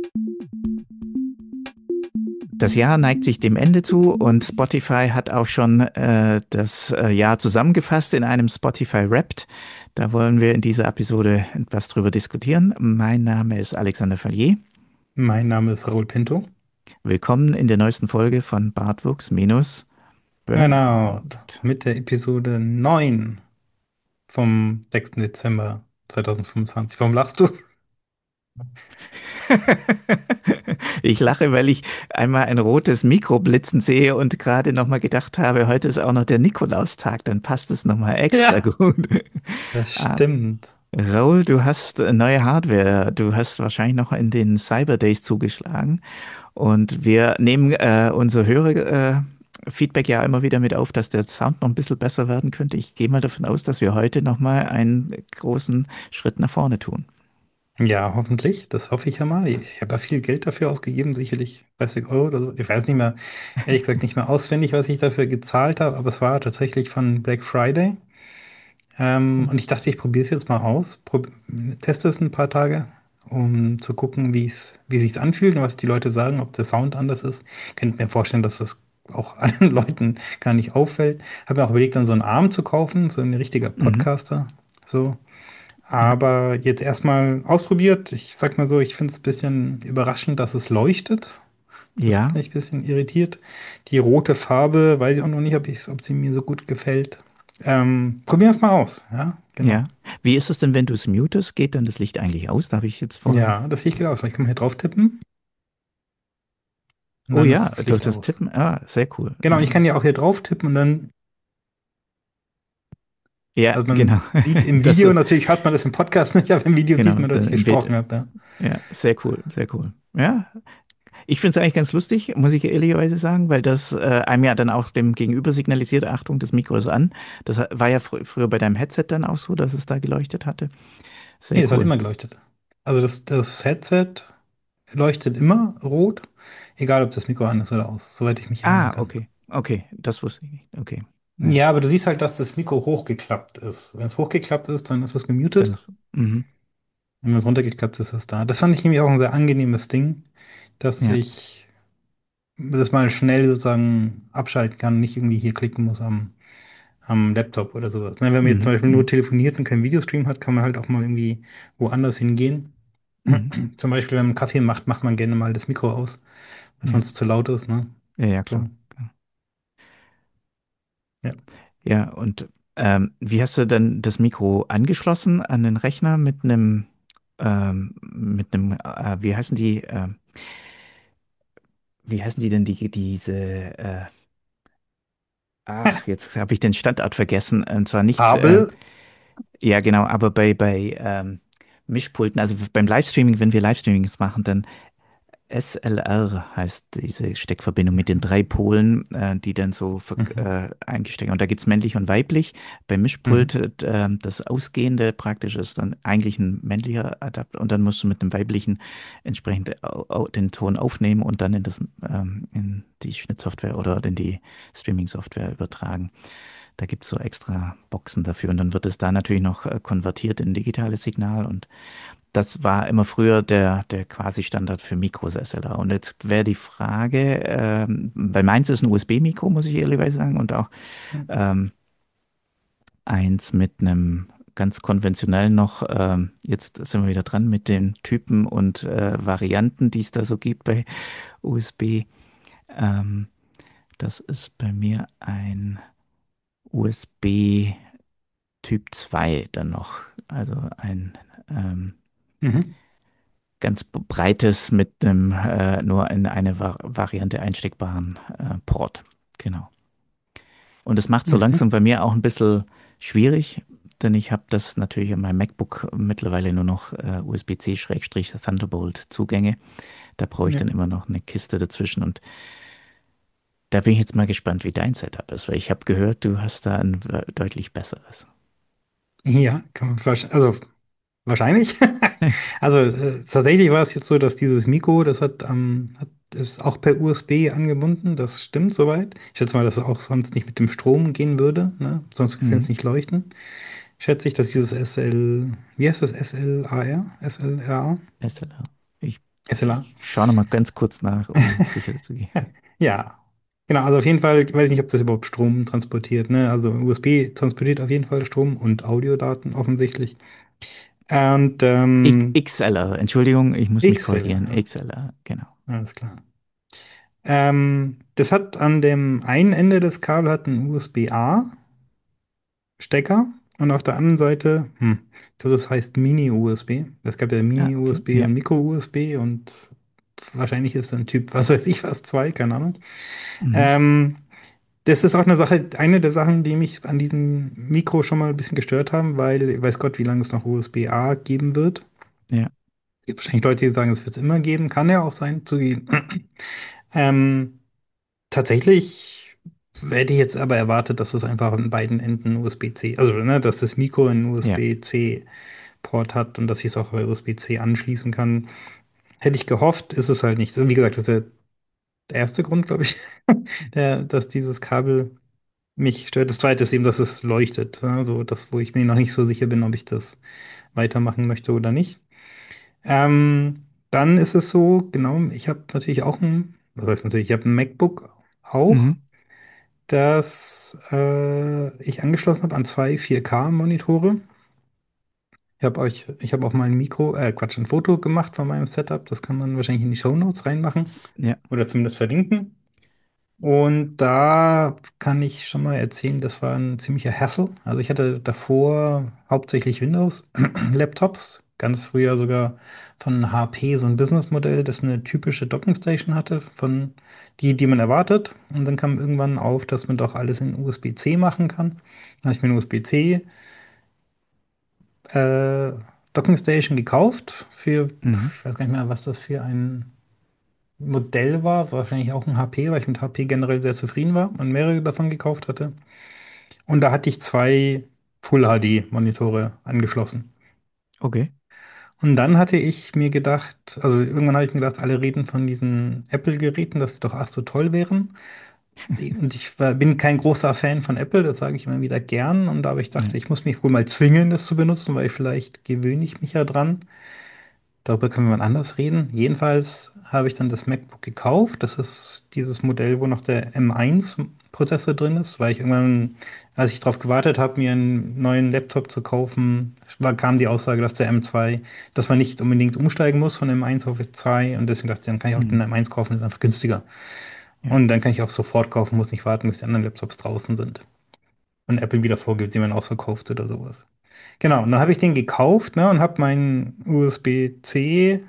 Das Jahr neigt sich dem Ende zu und Spotify hat auch schon das Jahr zusammengefasst in einem Spotify Wrapped. Da wollen wir in dieser Episode etwas drüber diskutieren. Mein Name ist Alexander Fallier. Mein Name ist Raoul Pinto. Willkommen in der neuesten Folge von Bartwuchs minus Genau, Burnout. mit der Episode 9 vom 6. Dezember 2025. Warum lachst du? Ich lache, weil ich einmal ein rotes Mikro blitzen sehe und gerade nochmal gedacht habe, heute ist auch noch der Nikolaustag, dann passt es nochmal extra Ja, gut. das Ah, stimmt. Raul, du hast neue Hardware. Du hast wahrscheinlich noch in den Cyber Days zugeschlagen. Und wir nehmen unser Hörer Feedback ja immer wieder mit auf, dass der Sound noch ein bisschen besser werden könnte. Ich gehe mal davon aus, dass wir heute nochmal einen großen Schritt nach vorne tun. Ja, hoffentlich. Das hoffe ich ja mal. Ich habe ja viel Geld dafür ausgegeben, sicherlich 30 Euro oder so. Ich weiß nicht mehr, ehrlich gesagt nicht mehr auswendig, was ich dafür gezahlt habe, aber es war tatsächlich von Black Friday. Und ich dachte, ich probiere es jetzt mal aus, teste es ein paar Tage, um zu gucken, wie sich's anfühlt und was die Leute sagen, ob der Sound anders ist. Ich könnte mir vorstellen, dass das auch allen Leuten gar nicht auffällt. Habe mir auch überlegt, dann so einen Arm zu kaufen, so ein richtiger Mhm. Podcaster. So. Ja. Aber jetzt erstmal ausprobiert. Ich sag mal so, ich finde es ein bisschen überraschend, dass es leuchtet. Das hat Ja, mich ein bisschen irritiert. Die rote Farbe, weiß ich auch noch nicht, ob sie mir so gut gefällt. Probieren wir es mal aus. Ja, genau. ja. Wie ist es denn, wenn du es mutest? Geht dann das Licht eigentlich aus? Da habe ich jetzt vorher. Ja, das sehe ich gerade aus. Ich kann mal hier drauf tippen und Oh dann ja, ist das durch Licht das aus. Tippen. Ah, sehr cool. Genau, und ich kann ja auch hier drauf tippen und dann, Ja, also genau. man sieht im Das, Video, natürlich hört man das im Podcast nicht, aber im Video sieht genau, man, dass ich im Bild. gesprochen habe. Ja. Ja, sehr cool, sehr cool. Ja, ich finde es eigentlich ganz lustig, muss ich ehrlicherweise sagen, weil das einem ja dann auch dem Gegenüber signalisiert, Achtung, das Mikro ist an. Das war ja früher bei deinem Headset dann auch so, dass es da geleuchtet hatte. Sehr Nee, es hat cool. immer geleuchtet. Also das Headset leuchtet immer rot, egal ob das Mikro an ist oder aus, soweit ich mich erinnern Ah, kann. okay. Okay, das wusste ich nicht. Okay. Ja, Ja, aber du siehst halt, dass das Mikro hochgeklappt ist. Wenn es hochgeklappt ist, dann ist es dann gemutet. ist, mhm. Wenn es runtergeklappt ist, ist es da. Das fand ich nämlich auch ein sehr angenehmes Ding, dass Ja. ich das mal schnell sozusagen abschalten kann, nicht irgendwie hier klicken muss am Laptop oder sowas. Ne, wenn man jetzt zum Mhm. Beispiel nur Mhm. telefoniert und keinen Videostream hat, kann man halt auch mal irgendwie woanders hingehen. Mhm. Zum Beispiel, wenn man Kaffee macht, macht man gerne mal das Mikro aus, weil Ja. sonst zu laut ist, ne? Ja, ja, So, klar. Klar. ja. Ja, und wie hast du denn das Mikro angeschlossen an den Rechner wie heißen die, wie heißen die denn, ach, jetzt habe ich den Standort vergessen, und zwar nicht, Kabel. ja genau, aber bei Mischpulten, also beim Livestreaming, wenn wir Livestreamings machen, dann SLR heißt diese Steckverbindung mit den drei Polen, die dann so Mhm. eingesteckt. Und da gibt es männlich und weiblich. Beim Mhm. Mischpult, das Ausgehende praktisch ist dann eigentlich ein männlicher Adapter und dann musst du mit einem weiblichen entsprechend den Ton aufnehmen und dann in die Schnittsoftware oder in die Streaming-Software übertragen. Da gibt es so extra Boxen dafür und dann wird es da natürlich noch konvertiert in digitales Signal und das war immer früher der quasi Standard für Mikros SLR. Und jetzt wäre die Frage, weil meins ist ein USB-Mikro, muss ich ehrlicherweise sagen, und auch ähm, eins mit einem ganz konventionellen noch, jetzt sind wir wieder dran mit den Typen und Varianten, die es da so gibt bei USB. Ähm, Das ist bei mir ein USB Typ 2 dann noch, also ein Mhm. ganz breites mit einem nur in eine Variante einsteckbaren Port. Genau. Und das macht so langsam Mhm. bei mir auch ein bisschen schwierig, denn ich habe das natürlich in meinem MacBook mittlerweile nur noch USB-C-Thunderbolt Zugänge. Da brauche ich Ja. dann immer noch eine Kiste dazwischen und da bin ich jetzt mal gespannt, wie dein Setup ist, weil ich habe gehört, du hast da ein deutlich besseres. Ja, kann man also wahrscheinlich. Also tatsächlich war es jetzt so, dass dieses Mikro, ist auch per USB angebunden. Das stimmt soweit. Ich schätze mal, dass es auch sonst nicht mit dem Strom gehen würde. Ne? Sonst könnte es Mhm. nicht leuchten. Schätze ich, dass dieses SL, wie heißt das? SLAR? SLRA? SLR. SLA? Ich schaue noch mal ganz kurz nach, um sicher zu gehen. Ja. Genau, also auf jeden Fall, ich weiß nicht, ob das überhaupt Strom transportiert, ne? Also USB transportiert auf jeden Fall Strom und Audiodaten offensichtlich. Und XLR, Entschuldigung, ich muss mich korrigieren. XLR, XLR, genau. ja, alles klar. Das hat an dem einen Ende des Kabels hat einen USB-A-Stecker und auf der anderen Seite, ich glaube, das heißt Mini-USB. Es gab ja Ah, okay, Mini-USB ja. und Micro-USB und wahrscheinlich ist ein Typ, was weiß ich was, zwei, keine Ahnung. Mhm. Ähm, Das ist auch eine Sache, eine der Sachen, die mich an diesem Mikro schon mal ein bisschen gestört haben, weil weiß Gott, wie lange es noch USB-A geben wird. Ja, Es gibt wahrscheinlich Leute, die sagen, es wird es immer geben. Kann ja auch sein, zugeben. Ähm, Tatsächlich hätte ich jetzt aber erwartet, dass es einfach an beiden Enden USB-C, also ne, dass das Mikro einen ja. USB-C-Port hat und dass ich es auch bei USB-C anschließen kann. Hätte ich gehofft, ist es halt nicht. Wie gesagt, das ist der erste Grund, glaube ich, dass dieses Kabel mich stört. Das zweite ist eben, dass es leuchtet. Also das, wo ich mir noch nicht so sicher bin, ob ich das weitermachen möchte oder nicht. Dann ist es so, genau, ich habe natürlich auch was heißt natürlich, ich habe ein MacBook auch, Mhm. das ich angeschlossen habe an zwei 4K-Monitore. Ich habe auch mal ein Quatsch, ein Foto gemacht von meinem Setup. Das kann man wahrscheinlich in die Shownotes reinmachen Ja. oder zumindest verlinken. Und da kann ich schon mal erzählen, das war ein ziemlicher Hassel. Also ich hatte davor hauptsächlich Windows-Laptops, ganz früher sogar von HP so ein Businessmodell, das eine typische Dockingstation hatte, von die man erwartet. Und dann kam irgendwann auf, dass man doch alles in USB-C machen kann. Dann habe ich mir eine USB-C äh, Dockingstation gekauft für, Mhm. ich weiß gar nicht mehr, was das für ein Modell war wahrscheinlich auch ein HP, weil ich mit HP generell sehr zufrieden war und mehrere davon gekauft hatte. Und da hatte ich zwei Full HD-Monitore angeschlossen. Okay. Und dann hatte ich mir gedacht, also irgendwann habe ich mir gedacht, alle reden von diesen Apple-Geräten, dass sie doch ach so toll wären. Und bin kein großer Fan von Apple, das sage ich immer wieder gern. Und aber ich Ja. dachte, ich muss mich wohl mal zwingen, das zu benutzen, weil vielleicht gewöhne ich mich ja dran. Darüber können wir mal anders reden. Jedenfalls habe ich dann das MacBook gekauft. Das ist dieses Modell, wo noch der M1-Prozessor drin ist, weil ich irgendwann, als ich darauf gewartet habe, mir einen neuen Laptop zu kaufen, kam die Aussage, dass der M2, dass man nicht unbedingt umsteigen muss von M1 auf M2 und deswegen dachte ich, dann kann ich auch den Mhm. M1 kaufen, das ist einfach günstiger. Ja. Und dann kann ich auch sofort kaufen, muss nicht warten, bis die anderen Laptops draußen sind. Und Apple wieder vorgibt, wie man ausverkauft oder sowas. Genau, und dann habe ich den gekauft, ne, und habe meinen USB-C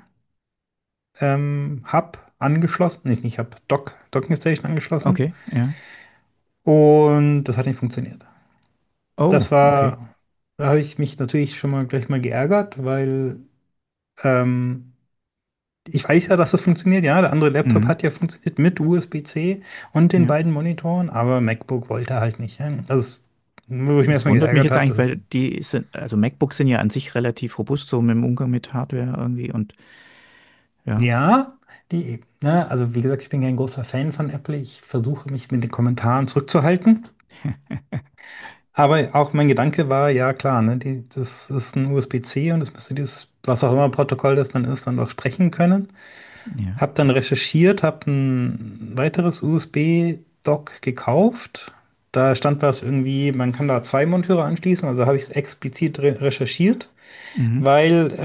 Hub angeschlossen, nicht Hub, Docking Station angeschlossen Okay. Ja. und das hat nicht funktioniert. Oh, Das okay. war, da habe ich mich natürlich schon mal gleich mal geärgert, weil ähm, ich weiß ja, dass das funktioniert, ja, der andere Laptop Mhm. hat ja funktioniert mit USB-C und den Ja. beiden Monitoren, aber MacBook wollte halt nicht. Ja. Das ist, wo ich mir Das erstmal wundert mich geärgert jetzt habe, eigentlich, weil die sind, also MacBooks sind ja an sich relativ robust, so mit dem Umgang mit Hardware irgendwie und ja. ja, ne, also wie gesagt, ich bin kein großer Fan von Apple, ich versuche mich mit den Kommentaren zurückzuhalten. Aber auch mein Gedanke war, ja klar, ne, das ist ein USB-C und das müsste dieses, was auch immer Protokoll das dann ist, dann auch sprechen können. Ja. Hab dann recherchiert, hab ein weiteres USB-Dock gekauft. Da stand was irgendwie, man kann da zwei Monteure anschließen, also habe ich es explizit recherchiert, Mhm. weil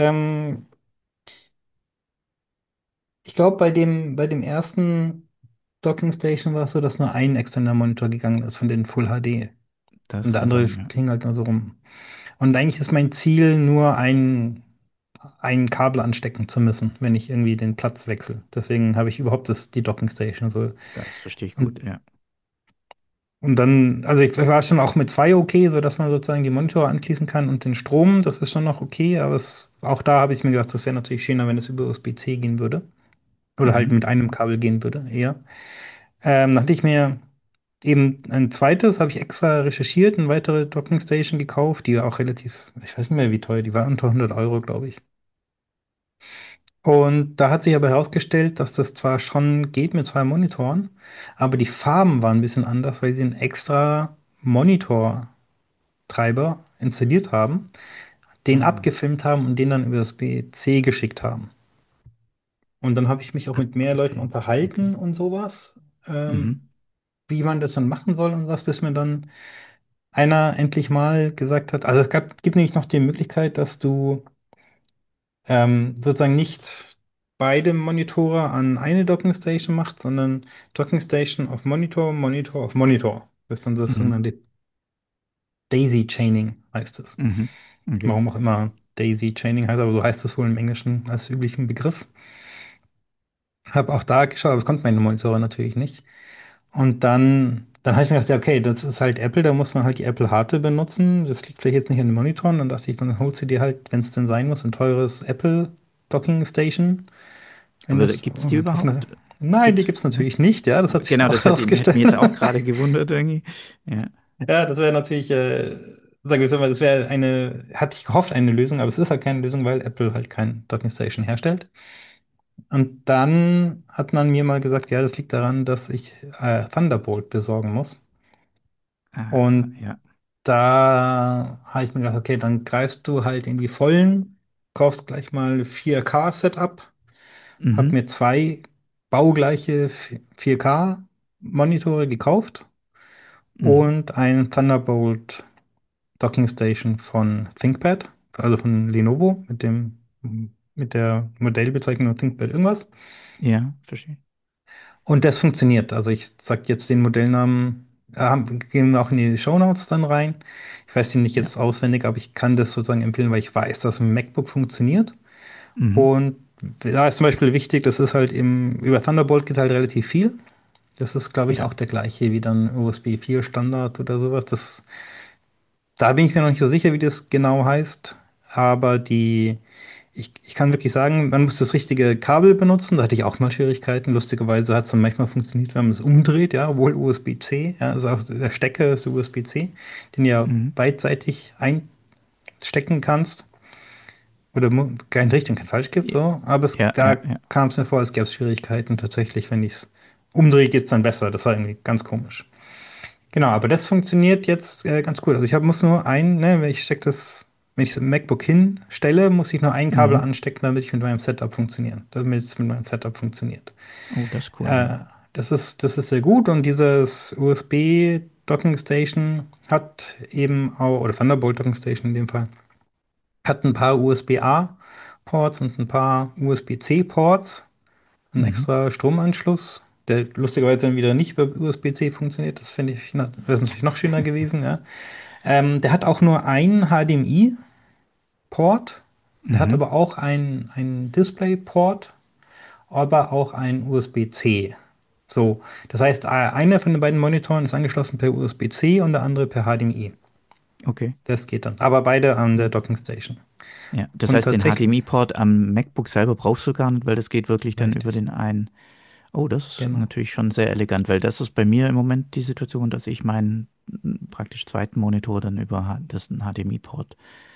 ich glaube, bei dem ersten Docking Station war es so, dass nur ein externer Monitor gegangen ist von den Full HD und Das der kann andere sein, ja. ging halt nur so rum. Und eigentlich ist mein Ziel, nur ein Kabel anstecken zu müssen, wenn ich irgendwie den Platz wechsle. Deswegen habe ich überhaupt die Docking Station so. Das verstehe ich gut, Und, ja. und dann, also ich war schon auch mit zwei okay, so dass man sozusagen die Monitore anschließen kann und den Strom, das ist schon noch okay, aber auch da habe ich mir gedacht, das wäre natürlich schöner, wenn es über USB-C gehen würde. Oder halt Mhm. mit einem Kabel gehen würde, eher. Dann hatte ich mir eben ein zweites, habe ich extra recherchiert, eine weitere Docking Station gekauft, die war auch relativ, ich weiß nicht mehr wie teuer, die war unter 100 €, glaube ich. Und da hat sich aber herausgestellt, dass das zwar schon geht mit zwei Monitoren, aber die Farben waren ein bisschen anders, weil sie einen extra Monitortreiber installiert haben, den Ah, abgefilmt haben und den dann über USB-C geschickt haben. Und dann habe ich mich auch Ah, mit mehr Leuten okay. Okay. unterhalten und sowas, Mhm. wie man das dann machen soll und was, bis mir dann einer endlich mal gesagt hat, also gibt nämlich noch die Möglichkeit, dass du sozusagen nicht beide Monitore an eine Docking Station machst, sondern Docking Station auf Monitor, Monitor auf Monitor. Das ist dann das Mhm. sogenannte Daisy Chaining, heißt es. Mhm. Okay. Warum auch immer Daisy Chaining heißt, aber so heißt es wohl im Englischen als üblichen Begriff. Habe auch da geschaut, aber das konnten meine Monitore natürlich nicht. Und dann habe ich mir gedacht, ja, okay, das ist halt Apple, da muss man halt die Apple Hardware benutzen. Das liegt vielleicht jetzt nicht an den Monitoren. Dann dachte ich, dann holst du dir halt, wenn es denn sein muss, ein teures Apple Docking Station. Wenn Aber das gibt es die auf einer. überhaupt? Nein, die Gibt's? gibt es Ne? natürlich nicht, ja, das hat sich dann Genau, auch hätte herausgestellt. mich jetzt auch gerade gewundert irgendwie. Ja. Ja, das wäre natürlich, sagen wir mal, das wäre hatte ich gehofft, eine Lösung, aber es ist halt keine Lösung, weil Apple halt kein Docking Station herstellt. Und dann hat man mir mal gesagt, ja, das liegt daran, dass ich Thunderbolt besorgen muss. Ah, Und ja. da habe ich mir gedacht, okay, dann greifst du halt in die Vollen, kaufst gleich mal 4K-Setup, hab Mhm. mir zwei baugleiche 4K-Monitore gekauft Mhm. und ein Thunderbolt Docking Station von ThinkPad, also von Lenovo mit der Modellbezeichnung ThinkPad irgendwas. Ja, verstehe. Und das funktioniert. Also ich sag jetzt den Modellnamen, gehen wir auch in die Shownotes dann rein. Ich weiß den nicht Ja. jetzt auswendig, aber ich kann das sozusagen empfehlen, weil ich weiß, dass ein MacBook funktioniert. Mhm. Und da ist zum Beispiel wichtig, das ist halt über Thunderbolt geht halt relativ viel. Das ist, glaube ich, Ja. auch der gleiche wie dann USB 4 Standard oder sowas. Da bin ich mir noch nicht so sicher, wie das genau heißt. Aber ich kann wirklich sagen, man muss das richtige Kabel benutzen. Da hatte ich auch mal Schwierigkeiten. Lustigerweise hat es dann manchmal funktioniert, wenn man es umdreht, ja, obwohl USB-C, ja, also auch der Stecker ist USB-C, den du ja Mhm. beidseitig einstecken kannst. Oder kein richtig und kein falsch gibt, Ja, so. Aber ja, da ja. Ja. kam es mir vor, es gäbe Schwierigkeiten. Tatsächlich, wenn ich es umdrehe, geht es dann besser. Das war irgendwie ganz komisch. Genau, aber das funktioniert jetzt ganz cool. Also muss nur ne, wenn ich das MacBook hinstelle, muss ich nur ein Kabel Mhm. anstecken, damit es mit meinem Setup funktioniert. Oh, das ist cool, ja. Äh, das ist sehr gut und dieses USB Docking Station hat eben auch, oder Thunderbolt Docking Station in dem Fall, hat ein paar USB-A Ports und ein paar USB-C Ports, einen Mhm. extra Stromanschluss, der lustigerweise dann wieder nicht über USB-C funktioniert. Das finde ich, wäre natürlich noch schöner gewesen, ja. Der hat auch nur einen HDMI-Port. Der hat Mhm. aber auch einen Display-Port, aber auch einen USB-C. So, das heißt, einer von den beiden Monitoren ist angeschlossen per USB-C und der andere per HDMI. Okay. Das geht dann. Aber beide an der Docking Station. Ja, das Und heißt, den tatsächlich, HDMI-Port am MacBook selber brauchst du gar nicht, weil das geht wirklich dann über richtig, den einen. Oh, das ist genau. natürlich schon sehr elegant, weil das ist bei mir im Moment die Situation, dass ich meinen praktisch zweiten Monitor dann über das HDMI-Port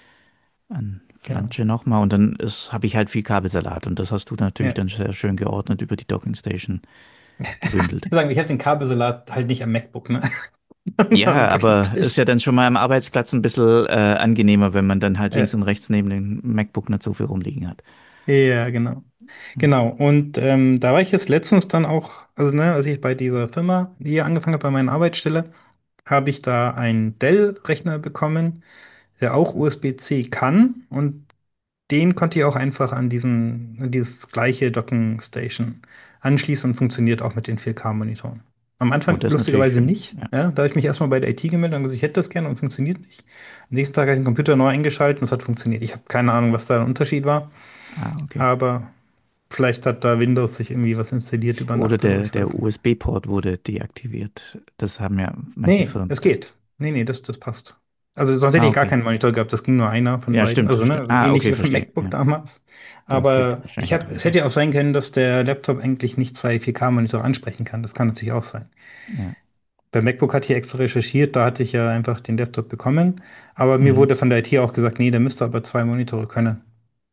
Genau. anflansche nochmal und dann habe ich halt viel Kabelsalat und das hast du natürlich Ja. dann sehr schön geordnet über die Docking Station gebündelt. Ich sagen, ich habe den Kabelsalat halt nicht am MacBook, ne? Am Ja, Docking aber ist ja Station. dann schon mal am Arbeitsplatz ein bisschen angenehmer, wenn man dann halt links Ja, und rechts neben dem MacBook nicht so viel rumliegen hat. ja, genau. Hm. Genau. Und da war ich jetzt letztens dann auch, also ne, als ich bei dieser Firma hier angefangen habe, bei meiner Arbeitsstelle, habe ich da einen Dell-Rechner bekommen, der auch USB-C kann. Und den konnte ich auch einfach an dieses gleiche Docking Station anschließen und funktioniert auch mit den 4K-Monitoren. Am Oh, Anfang das ist natürlich lustigerweise schön. nicht. Ja. Ja, da habe ich mich erstmal bei der IT gemeldet und gesagt, ich hätte das gerne und funktioniert nicht. Am nächsten Tag habe ich den Computer neu eingeschaltet und es hat funktioniert. Ich habe keine Ahnung, was da der Unterschied war, Ah, okay. aber vielleicht hat da Windows sich irgendwie was installiert über Oder Nacht oder so, der, ich der weiß nicht. USB-Port wurde deaktiviert. Das haben ja manche Nee, Firmen. es geht. Nee, das passt. Also sonst hätte Ah, ich gar okay. keinen Monitor gehabt. Das ging nur einer von Ja, beiden. stimmt, Also, stimmt. ne, Ah, ähnlich okay, wie beim verstehe. MacBook Ja, damals. dann fehlt Aber wahrscheinlich noch es irgendwas. hätte ja auch sein können, dass der Laptop eigentlich nicht zwei 4K-Monitore ansprechen kann. Das kann natürlich auch sein. Ja. Bei MacBook hatte ich extra recherchiert, da hatte ich ja einfach den Laptop bekommen. Aber mir Mhm. wurde von der IT auch gesagt, nee, der müsste aber zwei Monitore können.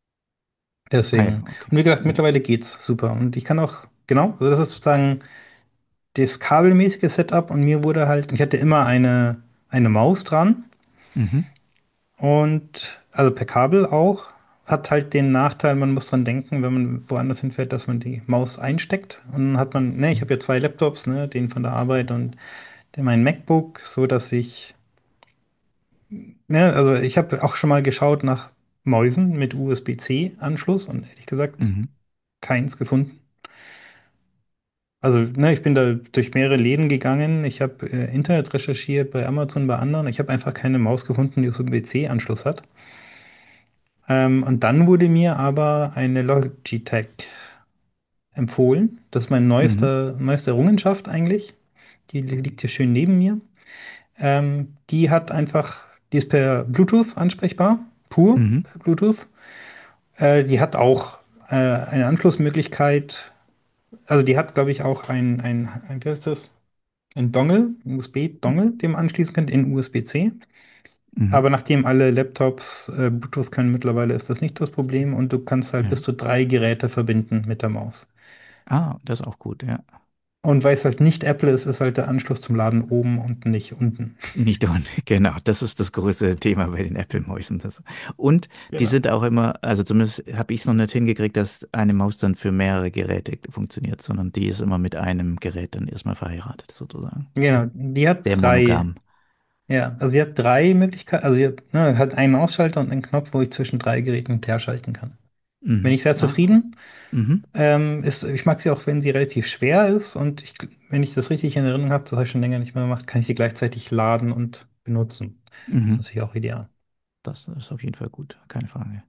Ah ja, Deswegen. okay. Und wie gesagt, Ja. mittlerweile geht's super. Und ich kann auch, genau, also das ist sozusagen das kabelmäßige Setup und mir wurde halt, ich hatte immer eine Maus dran Mhm. und also per Kabel auch. hat halt den Nachteil, man muss dran denken, wenn man woanders hinfährt, dass man die Maus einsteckt. Und dann hat man, ne, ich habe ja zwei Laptops, ne, den von der Arbeit und den mein MacBook, so dass ich, ne, also ich habe auch schon mal geschaut nach Mäusen mit USB-C-Anschluss und ehrlich gesagt Mhm. keins gefunden. Also, ne, ich bin da durch mehrere Läden gegangen, ich habe Internet recherchiert bei Amazon, bei anderen. Ich habe einfach keine Maus gefunden, die USB-C-Anschluss hat. Und dann wurde mir aber eine Logitech empfohlen. Das ist meine Mhm. neueste Errungenschaft eigentlich. Die liegt hier schön neben mir. Die hat einfach, die ist per Bluetooth ansprechbar, pur Mhm. per Bluetooth. Die hat auch eine Anschlussmöglichkeit. Also die hat, glaube ich, auch wie heißt das? Ein Dongle, ein USB-Dongle, den man anschließen könnte in USB-C. Mhm. Aber nachdem alle Laptops Bluetooth können mittlerweile, ist das nicht das Problem und du kannst halt Ja. bis zu drei Geräte verbinden mit der Maus. Ah, das ist auch gut, ja. Und weil es halt nicht Apple ist, ist halt der Anschluss zum Laden oben und nicht unten. Nicht und genau, das ist das größte Thema bei den Apple-Mäusen. Und die Genau. sind auch immer, also zumindest habe ich es noch nicht hingekriegt, dass eine Maus dann für mehrere Geräte funktioniert, sondern die ist immer mit einem Gerät dann erstmal verheiratet, sozusagen. Genau, die hat Sehr drei, monogam. ja, also sie hat drei Möglichkeiten, also sie hat einen Ausschalter und einen Knopf, wo ich zwischen drei Geräten hin und her schalten kann. Bin Mhm. ich sehr Ah, zufrieden. mhm. Ich mag sie auch, wenn sie relativ schwer ist und wenn ich das richtig in Erinnerung habe, das habe ich schon länger nicht mehr gemacht, kann ich sie gleichzeitig laden und benutzen. Das ist Mhm. natürlich auch ideal. Das ist auf jeden Fall gut, keine Frage.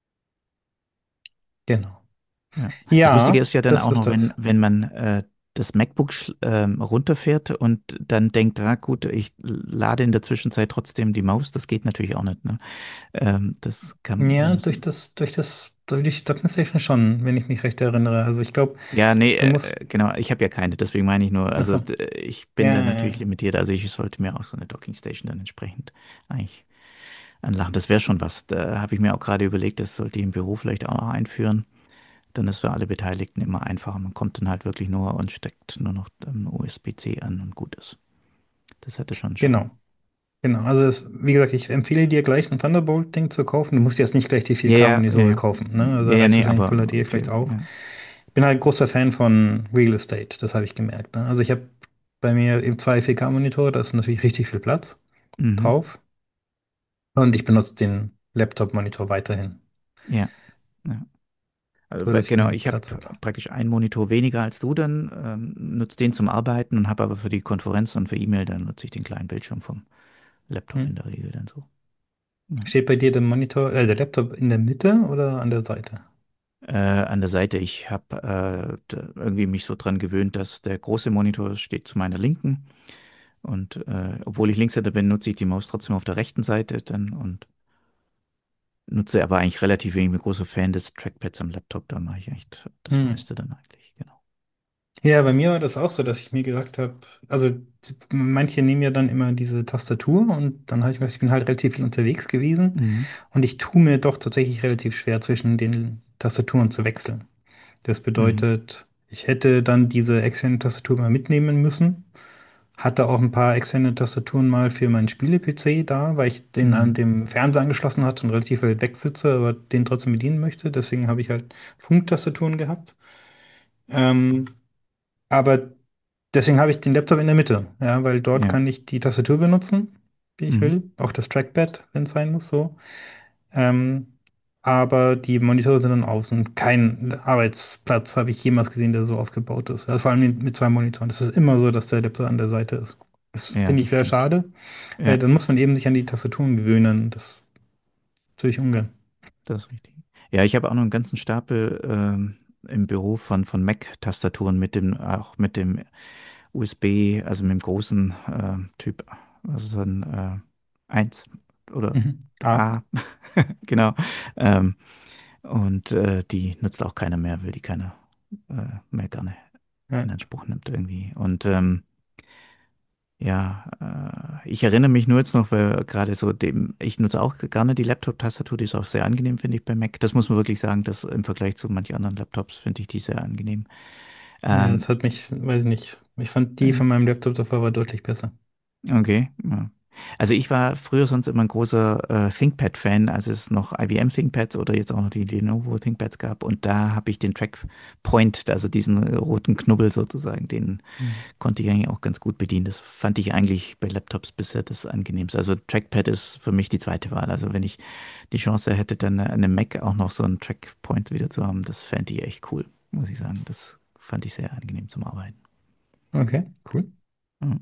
Genau. Ja. Das Lustige Ja, ist ja dann das auch ist noch, das. wenn man das MacBook runterfährt und dann denkt, ah, gut, ich lade in der Zwischenzeit trotzdem die Maus, das geht natürlich auch nicht, ne? Das kann, da Ja, müssen, durch die DocStation schon, wenn ich mich recht erinnere. Also ich glaube, ja, nee, du musst, genau, ich habe ja keine, deswegen meine ich nur, also achso, ich bin ja, da ja, natürlich ja. limitiert, also ich sollte mir auch so eine Dockingstation dann entsprechend eigentlich anlachen. Das wäre schon was. Da habe ich mir auch gerade überlegt, das sollte ich im Büro vielleicht auch noch einführen. Dann ist für alle Beteiligten immer einfacher. Man kommt dann halt wirklich nur und steckt nur noch USB-C an und gut ist. Das hätte schon Charme. Genau. Genau, also wie gesagt, ich empfehle dir gleich ein Thunderbolt-Ding zu kaufen. Du musst jetzt nicht gleich die Ja, ja, ja, 4K-Monitore ja. kaufen, ne? Also Ja, da ja, reicht nee, wahrscheinlich Full aber HD okay, vielleicht auch. ja. Ich bin halt großer Fan von Real Estate, das habe ich gemerkt. Ne? Also ich habe bei mir eben zwei 4K-Monitore, da ist natürlich richtig viel Platz Mhm. drauf. Und ich benutze den Laptop-Monitor weiterhin, Ja, ja. Also, so dass ich genau, genug ich habe Platz habe. praktisch einen Monitor weniger als du dann, nutze den zum Arbeiten und habe aber für die Konferenz und für E-Mail, dann nutze ich den kleinen Bildschirm vom Laptop Hm. in der Regel dann so. Ja. Steht bei dir der Laptop in der Mitte oder an der Seite? An der Seite, ich habe irgendwie mich so dran gewöhnt, dass der große Monitor steht zu meiner Linken. Und obwohl ich Linkshänder bin, nutze ich die Maus trotzdem auf der rechten Seite dann und nutze aber eigentlich relativ wenig. Ich bin großer Fan des Trackpads am Laptop, da mache ich echt das Hm. meiste dann eigentlich, genau. Ja, bei mir war das auch so, dass ich mir gesagt habe, also manche nehmen ja dann immer diese Tastatur und dann habe ich mir gedacht, ich bin halt relativ viel unterwegs gewesen Mhm. und ich tue mir doch tatsächlich relativ schwer zwischen den Tastaturen zu wechseln. Das Mhm. bedeutet, ich hätte dann diese externe Tastatur mal mitnehmen müssen, hatte auch ein paar externe Tastaturen mal für meinen Spiele-PC da, weil ich den an Mhm. dem Fernseher angeschlossen hatte und relativ weit weg sitze, aber den trotzdem bedienen möchte. Deswegen habe ich halt Funktastaturen gehabt. Ähm, aber deswegen habe ich den Laptop in der Mitte, ja, weil dort Ja. kann ich die Tastatur benutzen, wie ich Mhm. will. Auch das Trackpad, wenn es sein muss, so. Ähm, aber die Monitore sind dann außen. Kein Arbeitsplatz habe ich jemals gesehen, der so aufgebaut ist. Also vor allem mit zwei Monitoren. Das ist immer so, dass der Laptop an der Seite ist. Das Ja, finde ich das sehr stimmt. schade. Ja, Dann muss man eben sich an die Tastaturen gewöhnen. Das tue ich ungern. das ist richtig. Ja, ich habe auch noch einen ganzen Stapel im Büro von Mac-Tastaturen auch mit dem USB, also mit dem großen Typ, also so ein 1 oder Mhm. Ah, A, genau. Ähm, und die nutzt auch keiner mehr, weil die keiner mehr gerne ja, in Anspruch nimmt irgendwie. Und ja, ich erinnere mich nur jetzt noch, weil gerade so ich nutze auch gerne die Laptop-Tastatur, die ist auch sehr angenehm, finde ich, bei Mac. Das muss man wirklich sagen, dass im Vergleich zu manchen anderen Laptops finde ich die sehr angenehm. ja, Ähm, das hat mich, weiß ich nicht. Ich fand die äh, von meinem Laptop davor war deutlich besser. okay, ja. Also ich war früher sonst immer ein großer ThinkPad-Fan, als es noch IBM ThinkPads oder jetzt auch noch die Lenovo ThinkPads gab. Und da habe ich den Trackpoint, also diesen roten Knubbel sozusagen, den Hm. konnte ich eigentlich auch ganz gut bedienen. Das fand ich eigentlich bei Laptops bisher das angenehmste. Also Trackpad ist für mich die zweite Wahl. Also wenn ich die Chance hätte, dann an einem Mac auch noch so einen Trackpoint wieder zu haben, das fände ich echt cool, muss ich sagen. Das fand ich sehr angenehm zum Arbeiten. Okay, cool. Mhm.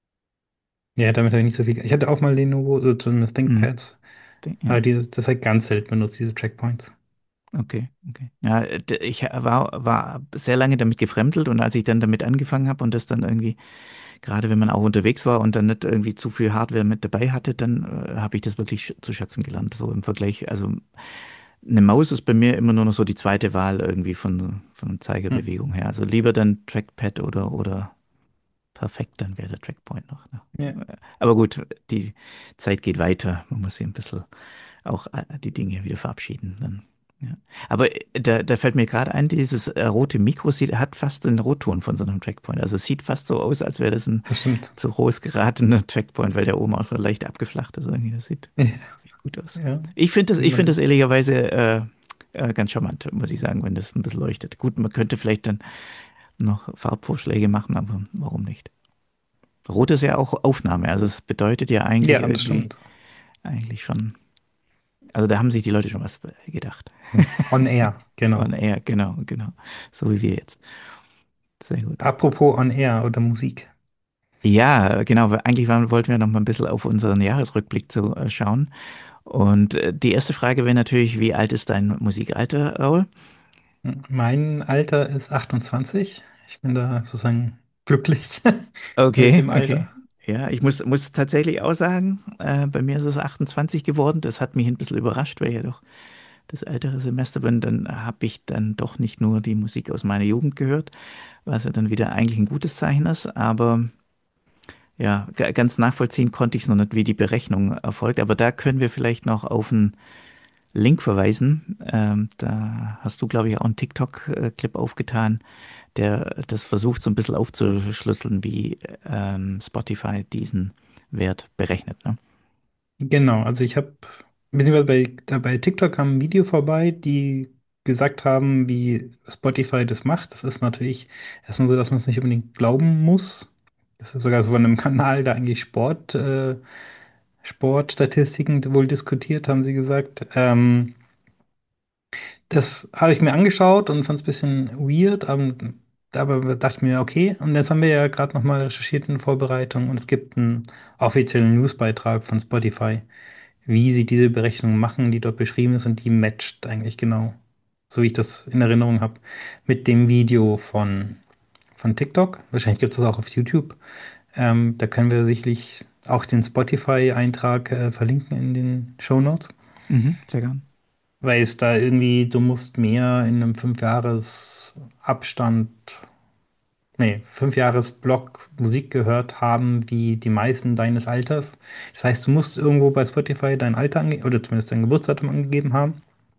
Ja, damit habe ich nicht so viel. Ich hatte auch mal Lenovo, so ein Mhm. ThinkPad, Ja. aber das halt ganz selten benutzt, diese Checkpoints. Okay, okay. Ja, ich war sehr lange damit gefremdelt und als ich dann damit angefangen habe und das dann irgendwie, gerade wenn man auch unterwegs war und dann nicht irgendwie zu viel Hardware mit dabei hatte, dann habe ich das wirklich zu schätzen gelernt. So im Vergleich, also eine Maus ist bei mir immer nur noch so die zweite Wahl irgendwie von Hm. Zeigerbewegung her. Also lieber dann Trackpad oder perfekt, dann wäre der Trackpoint noch. Ne? Ja, Aber gut, die Zeit geht weiter. Man muss sich ein bisschen auch die Dinge wieder verabschieden. Dann, ja. Aber da fällt mir gerade ein, dieses rote Mikro hat fast einen Rotton von so einem Trackpoint. Also es sieht fast so aus, als wäre das ein das stimmt. zu groß geratener Trackpoint, weil der oben auch so leicht abgeflacht ist. Irgendwie. Das sieht echt gut aus. Ja, Ich finde das man, ehrlicherweise ganz charmant, muss ich sagen, wenn das ein bisschen leuchtet. Gut, man könnte vielleicht dann noch Farbvorschläge machen, aber warum nicht? Rot ist ja auch Aufnahme, also es bedeutet ja eigentlich ja, das irgendwie, stimmt. eigentlich schon, also da haben sich die Leute schon was gedacht. On Air, genau. Und eher, genau, genau. So wie wir jetzt. Sehr gut. Apropos On Air oder Musik. Ja, genau, weil eigentlich wollten wir noch mal ein bisschen auf unseren Jahresrückblick zu schauen. Und die erste Frage wäre natürlich, wie alt ist dein Musikalter, Raul? Mein Alter ist 28. Ich bin da sozusagen glücklich mit Okay, dem okay. Alter. Ja, ich muss tatsächlich auch sagen, bei mir ist es 28 geworden. Das hat mich ein bisschen überrascht, weil ich ja doch das ältere Semester bin. Dann habe ich dann doch nicht nur die Musik aus meiner Jugend gehört, was ja dann wieder eigentlich ein gutes Zeichen ist. Aber ja, ganz nachvollziehen konnte ich es noch nicht, wie die Berechnung erfolgt. Aber da können wir vielleicht noch auf einen Link verweisen. Da hast du, glaube ich, auch einen TikTok-Clip aufgetan, der das versucht, so ein bisschen aufzuschlüsseln, wie Spotify diesen Wert berechnet. Ne? Genau, also ich habe, beziehungsweise bei TikTok kam ein Video vorbei, die gesagt haben, wie Spotify das macht. Das ist natürlich erstmal so, dass man es nicht unbedingt glauben muss. Das ist sogar so von einem Kanal, der eigentlich Sportstatistiken wohl diskutiert, haben sie gesagt. Das habe ich mir angeschaut und fand es ein bisschen weird, aber dachte ich mir, okay. Und jetzt haben wir ja gerade nochmal recherchiert in Vorbereitung und es gibt einen offiziellen Newsbeitrag von Spotify, wie sie diese Berechnung machen, die dort beschrieben ist und die matcht eigentlich genau, so wie ich das in Erinnerung habe, mit dem Video von TikTok. Wahrscheinlich gibt es das auch auf YouTube. Da können wir sicherlich auch den Spotify-Eintrag verlinken in den Show Notes. Mhm, sehr gern. Weil es da irgendwie, du musst mehr in einem 5 Jahres Abstand, nee, 5 Jahres Block Musik gehört haben, wie die meisten deines Alters. Das heißt, du musst irgendwo bei Spotify dein Alter angeben, oder zumindest dein Geburtsdatum angegeben haben.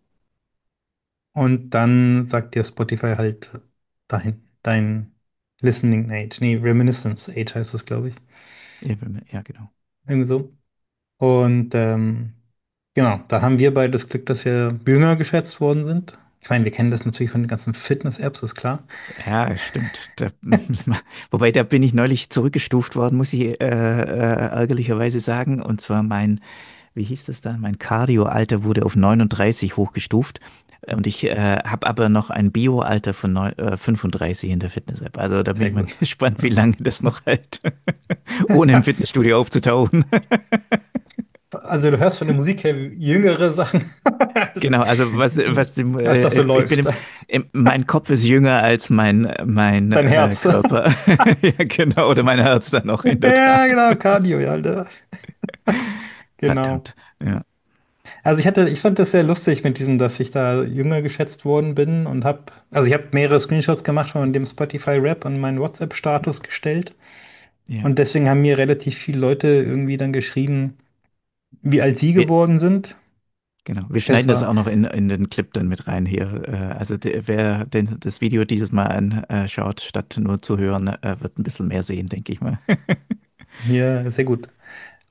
Und dann sagt dir Spotify halt dein Listening Age. Nee, Reminiscence Age heißt das, glaube ich. Ja, ja, genau. Irgendwie so. Und genau, da haben wir beide das Glück, dass wir jünger geschätzt worden sind. Ich meine, wir kennen das natürlich von den ganzen Fitness-Apps, ist klar. Ja, stimmt. Wobei, da bin ich neulich zurückgestuft worden, muss ich ärgerlicherweise sagen. Und zwar wie hieß das da? Mein Cardio-Alter wurde auf 39 hochgestuft. Und ich habe aber noch ein Bio-Alter von 35 in der Fitness-App. Also da bin Sehr ich mal gut. gespannt, wie Ja. lange das noch hält, ohne im Fitnessstudio aufzutauchen. Also du hörst von der Musik her jüngere Sachen, Genau, also als dass du ich läufst. mein Kopf ist jünger als mein Dein Herz. Körper. Ja, genau, oder mein Herz dann noch in der Ja, Tat. genau, Cardio, ja, Alter. Genau. Verdammt. Ja, Also ich fand das sehr lustig mit diesem, dass ich da jünger geschätzt worden bin und also ich habe mehrere Screenshots gemacht von dem Spotify Rap und meinen WhatsApp-Status gestellt. ja. Und deswegen haben mir relativ viele Leute irgendwie dann geschrieben, wie alt sie Wir, geworden sind. genau. Wir Das schneiden das war, auch noch in den Clip dann mit rein hier. Also wer das Video dieses Mal anschaut, statt nur zu hören, wird ein bisschen mehr sehen, denke ich mal. ja, sehr gut.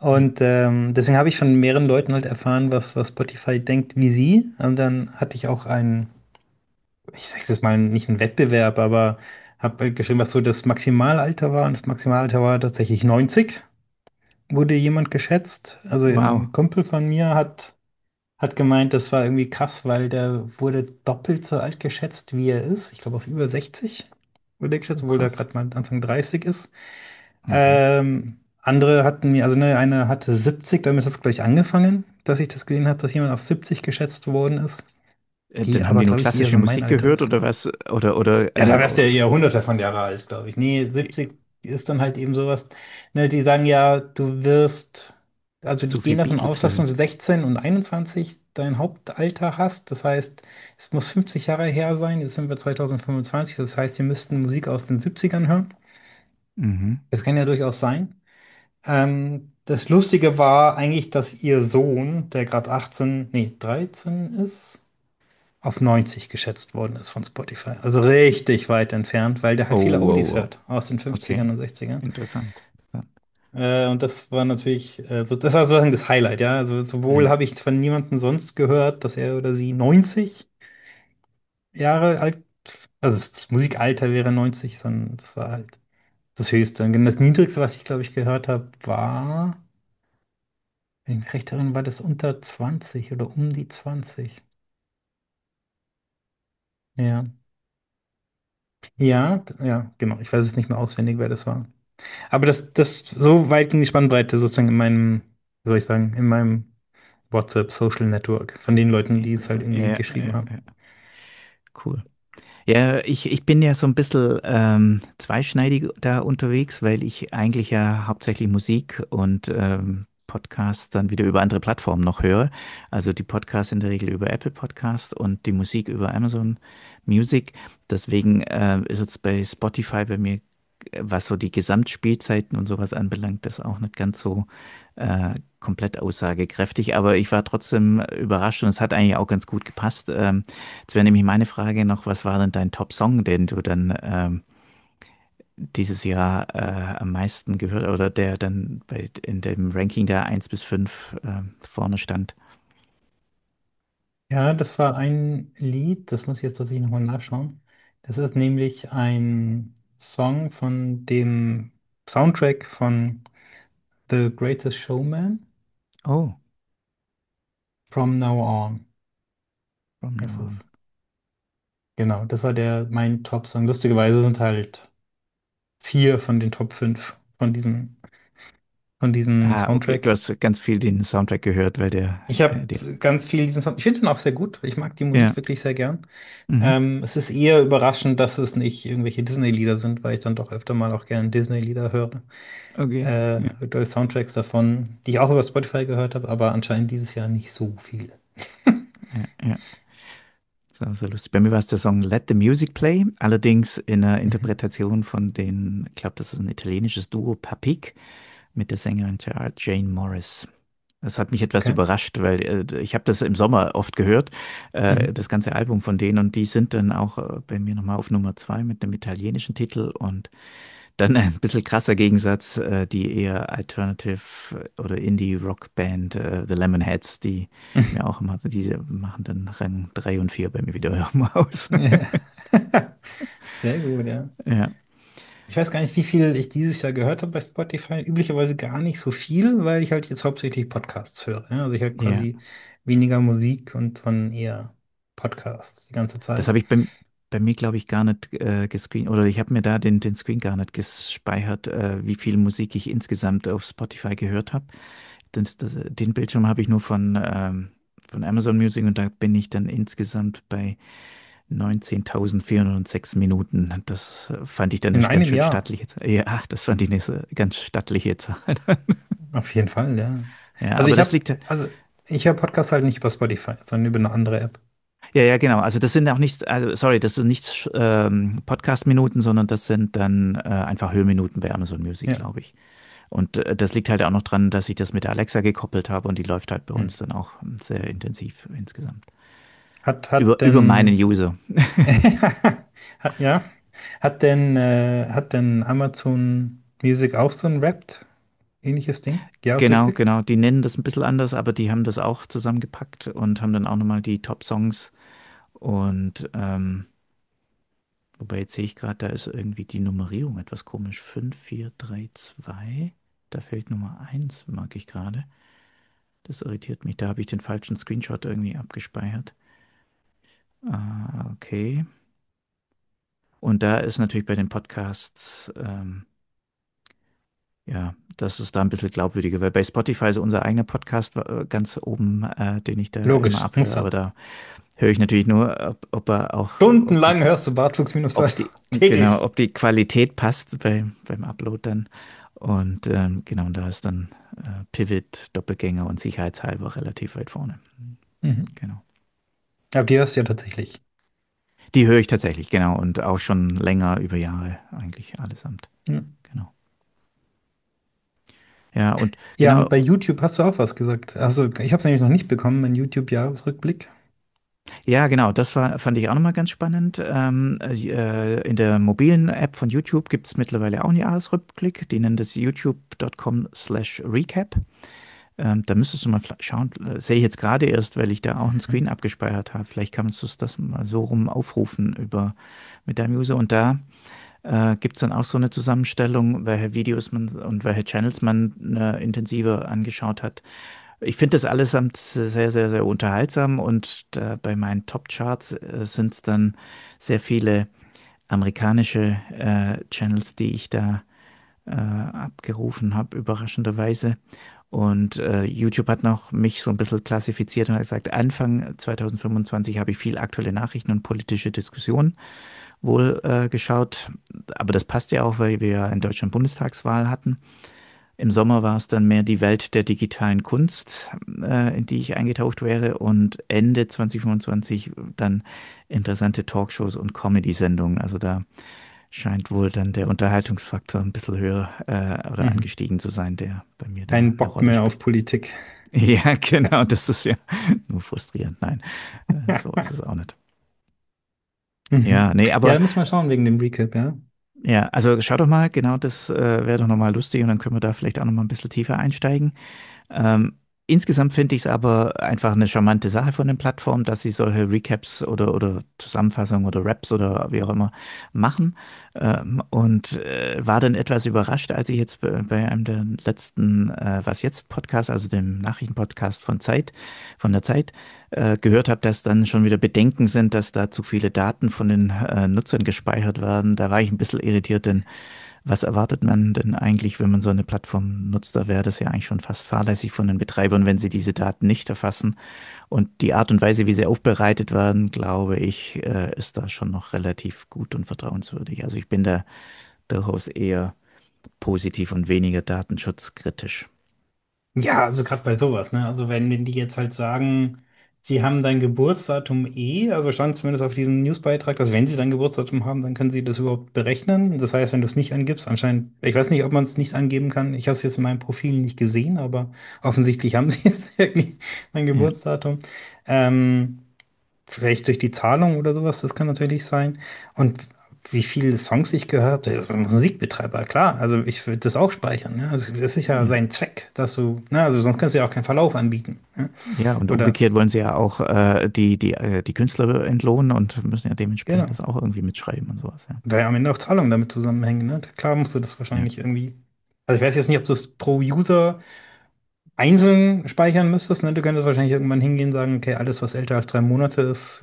Ja. Und deswegen habe ich von mehreren Leuten halt erfahren, was Spotify denkt, wie sie. Und dann hatte ich auch einen, ich sage jetzt mal nicht einen Wettbewerb, aber habe halt geschrieben, was so das Maximalalter war. Und das Maximalalter war tatsächlich 90, wurde jemand geschätzt. Also ein Wow. Kumpel von mir hat gemeint, das war irgendwie krass, weil der wurde doppelt so alt geschätzt, wie er ist. Ich glaube, auf über 60 wurde er geschätzt, Oh, obwohl der krass. gerade mal Anfang 30 ist. Okay. Andere hatten mir, also ne, einer hatte 70, damit hat es gleich angefangen, dass ich das gesehen habe, dass jemand auf 70 geschätzt worden ist, die Dann haben aber, die nur glaube ich, eher klassische so mein Musik Alter gehört ist. oder was? Oder Ja, da wärst du ja eher hunderte von Jahre alt, glaube ich. Nee, 70 ist dann halt eben sowas, ne, die sagen ja, du wirst, also die zu gehen viel davon Beatles aus, dass du gehört? 16 und 21 dein Hauptalter hast. Das heißt, es muss 50 Jahre her sein. Jetzt sind wir 2025. Das heißt, wir müssten Musik aus den 70ern hören. Mhm. Das kann ja durchaus sein. Das Lustige war eigentlich, dass ihr Sohn, der gerade 18, nee, 13 ist, auf 90 geschätzt worden ist von Spotify. Also richtig weit entfernt, weil der halt viele Oh, oh, Oldies oh. hört aus den Okay. 50ern und 60ern. Interessant. Ja. Und das war natürlich, so, das war sozusagen das Highlight, ja. Also sowohl Ja. habe ich von niemandem sonst gehört, dass er oder sie 90 Jahre alt, also das Musikalter wäre 90, sondern das war halt das Höchste. Und das Niedrigste, was ich, glaube ich, gehört habe, war. Wenn ich mich recht erinnere, war das unter 20 oder um die 20. Ja. Ja, ja, genau. Ich weiß es nicht mehr auswendig, wer das war. Aber so weit ging die Spannbreite sozusagen in meinem, wie soll ich sagen, in meinem WhatsApp Social Network von den Leuten, die es halt Interessant. irgendwie Ja, geschrieben ja, haben. ja. Cool. Ja, ich bin ja so ein bisschen zweischneidig da unterwegs, weil ich eigentlich ja hauptsächlich Musik und Podcasts dann wieder über andere Plattformen noch höre. Also die Podcasts in der Regel über Apple Podcast und die Musik über Amazon Music. Deswegen ist jetzt bei Spotify bei mir, was so die Gesamtspielzeiten und sowas anbelangt, das auch nicht ganz so komplett aussagekräftig. Aber ich war trotzdem überrascht und es hat eigentlich auch ganz gut gepasst. Jetzt wäre nämlich meine Frage noch, was war denn dein Top-Song, den du dann dieses Jahr am meisten gehört oder der dann in dem Ranking der 1 bis 5 vorne stand? Ja, das war ein Lied, das muss ich jetzt tatsächlich nochmal nachschauen. Das ist nämlich ein Song von dem Soundtrack von The Greatest Showman, Oh, From Now On. From Now Das On. ist. Genau, das war mein Top-Song. Lustigerweise sind halt 4 von den Top 5 von diesem Ah, okay, du Soundtrack. hast ganz viel den Soundtrack gehört, weil Ich habe der, ganz viel diesen Song. Ich finde den auch sehr gut. Ich mag die ja, Musik wirklich sehr gern. mhm, Es ist eher überraschend, dass es nicht irgendwelche Disney-Lieder sind, weil ich dann doch öfter mal auch gerne Disney-Lieder höre. okay, ja, Durch Soundtracks davon, die ich auch über Spotify gehört habe, aber anscheinend dieses Jahr nicht so viel. ja, ja. So, so lustig. Bei mir war es der Song Let the Music Play, allerdings in einer Mhm. Interpretation von den, ich glaube, das ist ein italienisches Duo Papik mit der Sängerin Jane Morris. Das hat mich etwas Okay. überrascht, weil ich habe das im Sommer oft gehört, Mhm. das ganze Album von denen, und die sind dann auch bei mir nochmal auf Nummer 2 mit einem italienischen Titel und dann ein bisschen krasser Gegensatz, die eher Alternative oder Indie-Rock-Band The Lemonheads, die mir auch immer, diese machen dann Rang 3 und 4 bei mir wieder aus. Ja. Sehr gut, ja. Ja, Ich weiß gar nicht, wie viel ich dieses Jahr gehört habe bei Spotify. Üblicherweise gar nicht so viel, weil ich halt jetzt hauptsächlich Podcasts höre. Ja? Also ich halt ja. quasi weniger Musik und von eher Podcasts die ganze Das Zeit. habe ich bei mir, glaube ich, gar nicht gescreen, oder ich habe mir da den Screen gar nicht gespeichert, wie viel Musik ich insgesamt auf Spotify gehört habe. Den Bildschirm habe ich nur von Amazon Music und da bin ich dann insgesamt bei 19.406 Minuten. Das fand ich dann In eine ganz einem schön Jahr. stattliche Zahl. Ja, das fand ich eine ganz stattliche Zahl. Auf jeden Fall, ja. Ja, Also aber ich das habe, liegt, also ich höre Podcasts halt nicht über Spotify, sondern über eine andere App. ja, ja, genau. Also das sind auch nicht, also sorry, das sind nicht Podcast-Minuten, sondern das sind dann einfach Hörminuten bei Amazon Music, Ja. glaube ich. Und das liegt halt auch noch dran, dass ich das mit der Alexa gekoppelt habe und die läuft halt bei Hm. uns dann auch sehr intensiv insgesamt. Hat Über meinen denn, User. ja, hat denn Amazon Music auch so ein Wrapped? ähnliches Ding? Genau, Jahresrückblick? genau. Die nennen das ein bisschen anders, aber die haben das auch zusammengepackt und haben dann auch nochmal die Top-Songs. Und wobei jetzt sehe ich gerade, da ist irgendwie die Nummerierung etwas komisch. 5, 4, 3, 2. Da fehlt Nummer eins, mag ich gerade. Das irritiert mich. Da habe ich den falschen Screenshot irgendwie abgespeichert. Ah, okay. Und da ist natürlich bei den Podcasts, ja, das ist da ein bisschen glaubwürdiger, weil bei Spotify ist unser eigener Podcast ganz oben, den ich da immer Logisch, muss abhöre, aber er. da höre ich natürlich nur, ob er auch, Stundenlang hörst du Bartwuchs minus ob die, genau, täglich. ob die Qualität passt beim Upload dann. Und genau, da ist dann Pivot, Doppelgänger und sicherheitshalber relativ weit vorne. Mhm. Genau. Aber die hörst du ja tatsächlich. Die höre ich tatsächlich, genau, und auch schon länger über Jahre eigentlich allesamt. Ja. Genau. Ja, und Ja, und bei genau, YouTube hast du auch was gesagt. Also, ich habe es nämlich noch nicht bekommen, mein YouTube-Jahresrückblick. ja, genau, fand ich auch nochmal ganz spannend. In der mobilen App von YouTube gibt es mittlerweile auch einen Jahresrückblick. Die nennen das youtube.com/recap. Da müsstest du mal schauen, sehe ich jetzt gerade erst, weil ich da auch einen Screen Mhm. abgespeichert habe. Vielleicht kannst du das mal so rum aufrufen mit deinem User. Und da gibt es dann auch so eine Zusammenstellung, welche Videos man und welche Channels man intensiver angeschaut hat. Ich finde das allesamt sehr, sehr, sehr unterhaltsam und bei meinen Top-Charts sind es dann sehr viele amerikanische Channels, die ich da abgerufen habe, überraschenderweise. Und YouTube hat noch mich so ein bisschen klassifiziert und hat gesagt, Anfang 2025 habe ich viel aktuelle Nachrichten und politische Diskussionen wohl geschaut. Aber das passt ja auch, weil wir ja in Deutschland Bundestagswahl hatten. Im Sommer war es dann mehr die Welt der digitalen Kunst, in die ich eingetaucht wäre. Und Ende 2025 dann interessante Talkshows und Comedy-Sendungen. Also da scheint wohl dann der Unterhaltungsfaktor ein bisschen höher oder Mhm. angestiegen zu sein, der bei mir da Kein eine Bock Rolle mehr auf spielt. Politik. Ja, genau, das ist ja nur frustrierend. Nein, so ist es auch nicht. Mhm. Ja, nee, Ja, aber da muss man schauen wegen dem Recap, ja. ja, also schau doch mal, genau, das wäre doch nochmal lustig und dann können wir da vielleicht auch nochmal ein bisschen tiefer einsteigen. Ähm, insgesamt finde ich es aber einfach eine charmante Sache von den Plattformen, dass sie solche Recaps oder Zusammenfassungen oder Raps oder wie auch immer machen. Und war dann etwas überrascht, als ich jetzt bei einem der letzten Was jetzt Podcast, also dem Nachrichtenpodcast von der Zeit, gehört habe, dass dann schon wieder Bedenken sind, dass da zu viele Daten von den Nutzern gespeichert werden. Da war ich ein bisschen irritiert, denn was erwartet man denn eigentlich, wenn man so eine Plattform nutzt? Da wäre das ja eigentlich schon fast fahrlässig von den Betreibern, wenn sie diese Daten nicht erfassen. Und die Art und Weise, wie sie aufbereitet werden, glaube ich, ist da schon noch relativ gut und vertrauenswürdig. Also ich bin da durchaus eher positiv und weniger datenschutzkritisch. Ja, also gerade bei sowas, ne? Also wenn die jetzt halt sagen, sie haben dein Geburtsdatum also stand zumindest auf diesem Newsbeitrag, dass wenn sie dein Geburtsdatum haben, dann können sie das überhaupt berechnen. Das heißt, wenn du es nicht angibst, anscheinend, ich weiß nicht, ob man es nicht angeben kann. Ich habe es jetzt in meinem Profil nicht gesehen, aber offensichtlich haben sie es irgendwie, mein Ja, Geburtsdatum. Vielleicht durch die Zahlung oder sowas, das kann natürlich sein. Und wie viele Songs ich gehört habe, das ist ein Musikbetreiber, klar. Also ich würde das auch speichern. Ne? Also das ist ja ja. sein Zweck, dass du, ne? Also sonst kannst du ja auch keinen Verlauf anbieten. Ne? Ja, und Oder, umgekehrt wollen sie ja auch die Künstler entlohnen und müssen ja dementsprechend genau, das auch irgendwie mitschreiben und sowas. Ja, weil am Ende auch Zahlungen damit zusammenhängen. Ne? Klar musst du das ja, wahrscheinlich irgendwie. Also ich weiß jetzt nicht, ob du es pro User einzeln speichern müsstest. Ne? Du könntest wahrscheinlich irgendwann hingehen und sagen, okay, alles, was älter als 3 Monate ist,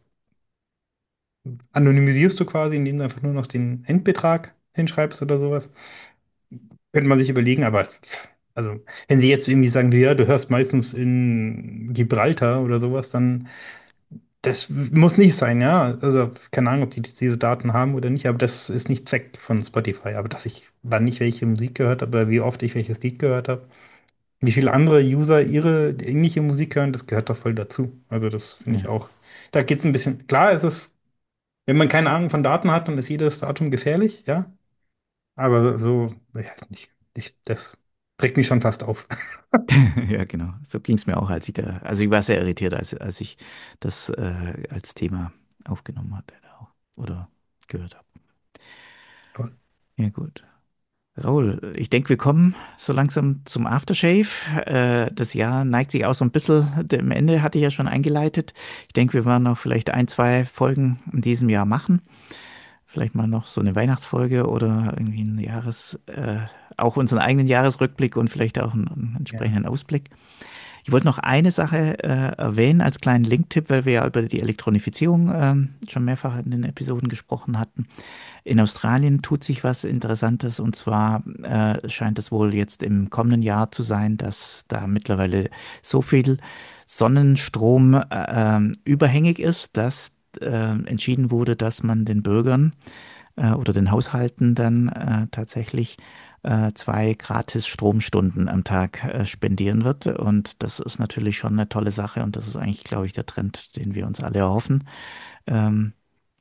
anonymisierst du quasi, indem du einfach nur noch den Endbetrag hinschreibst oder sowas. Könnte man sich überlegen, aber also, wenn sie jetzt irgendwie sagen, ja, du hörst meistens in Gibraltar oder sowas, dann das muss nicht sein, ja. Also, keine Ahnung, ob die diese Daten haben oder nicht, aber das ist nicht Zweck von Spotify. Aber dass ich wann nicht welche Musik gehört habe, oder wie oft ich welches Lied gehört habe, wie viele andere User ihre ähnliche Musik hören, das gehört doch voll dazu. Also, das finde ich ja. auch. Da geht es ein bisschen, klar, es ist, wenn man keine Ahnung von Daten hat, dann ist jedes Datum gefährlich, ja. Aber so, ich weiß nicht. Das trägt mich schon fast auf. Ja, genau. So ging es mir auch, als also ich war sehr irritiert, als ich das als Thema aufgenommen hatte oder gehört habe. Voll. Ja, gut. Raul, ich denke, wir kommen so langsam zum Aftershave. Das Jahr neigt sich auch so ein bisschen dem Ende, hatte ich ja schon eingeleitet. Ich denke, wir werden noch vielleicht ein, zwei Folgen in diesem Jahr machen. Vielleicht mal noch so eine Weihnachtsfolge oder irgendwie auch unseren eigenen Jahresrückblick und vielleicht auch einen Ja. entsprechenden Ausblick. Ich wollte noch eine Sache erwähnen als kleinen Linktipp, weil wir ja über die Elektronifizierung schon mehrfach in den Episoden gesprochen hatten. In Australien tut sich was Interessantes und zwar scheint es wohl jetzt im kommenden Jahr zu sein, dass da mittlerweile so viel Sonnenstrom überhängig ist, dass entschieden wurde, dass man den Bürgern oder den Haushalten dann tatsächlich 2 gratis Stromstunden am Tag spendieren wird. Und das ist natürlich schon eine tolle Sache und das ist eigentlich, glaube ich, der Trend, den wir uns alle erhoffen. Ähm,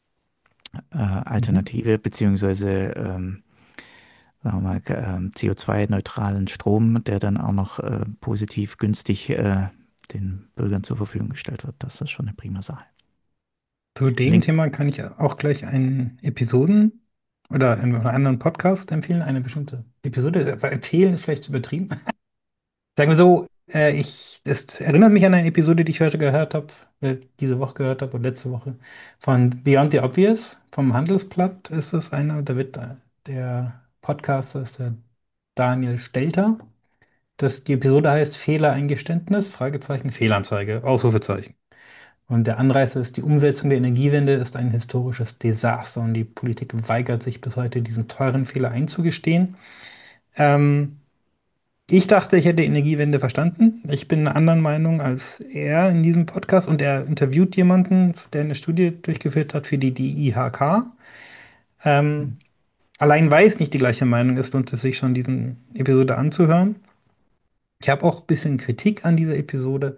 Mhm. Alternative beziehungsweise sagen wir mal, CO2-neutralen Strom, der dann auch noch positiv günstig den Bürgern zur Verfügung gestellt wird. Das ist schon eine prima Sache. Zu dem Link, Thema kann ich auch gleich einen Episoden oder einen anderen Podcast empfehlen, eine bestimmte Episode. Aber empfehlen ist vielleicht übertrieben. Sagen wir so, es erinnert mich an eine Episode, die ich heute gehört habe, diese Woche gehört habe und letzte Woche von Beyond the Obvious vom Handelsblatt ist das einer. Da wird der Podcaster ist der Daniel Stelter. Die Episode heißt Fehlereingeständnis, Fragezeichen, Fehlanzeige, Ausrufezeichen. Und der Anreißer ist, die Umsetzung der Energiewende ist ein historisches Desaster und die Politik weigert sich bis heute, diesen teuren Fehler einzugestehen. Ähm, Ich dachte, ich hätte die Energiewende verstanden. Ich bin einer anderen Meinung als er in diesem Podcast und er interviewt jemanden, der eine Studie durchgeführt hat für die IHK. Ähm, Allein weil es nicht die gleiche Meinung ist, lohnt es sich schon, diesen Episode anzuhören. Ich habe auch ein bisschen Kritik an dieser Episode,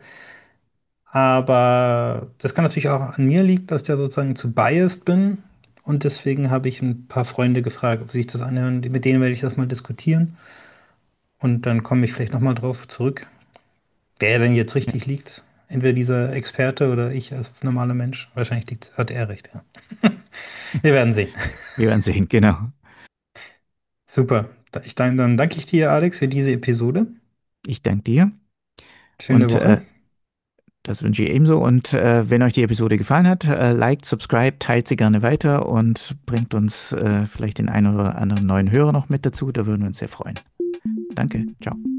aber das kann natürlich auch an mir liegen, dass ich da sozusagen zu biased bin. Und deswegen habe ich ein paar Freunde gefragt, ob sie sich das anhören. Mit denen werde ich das mal diskutieren. Und dann komme ich vielleicht nochmal drauf zurück. Wer denn jetzt ja, richtig liegt? Entweder dieser Experte oder ich als normaler Mensch. Wahrscheinlich hat er recht, ja. Wir werden sehen. wir werden sehen, genau. Super. Dann danke ich dir, Alex, für diese Episode. Ich danke dir Schöne und Woche. das wünsche ich ebenso. Und wenn euch die Episode gefallen hat, liked, subscribe, teilt sie gerne weiter und bringt uns vielleicht den einen oder anderen neuen Hörer noch mit dazu. Da würden wir uns sehr freuen. Danke, ciao.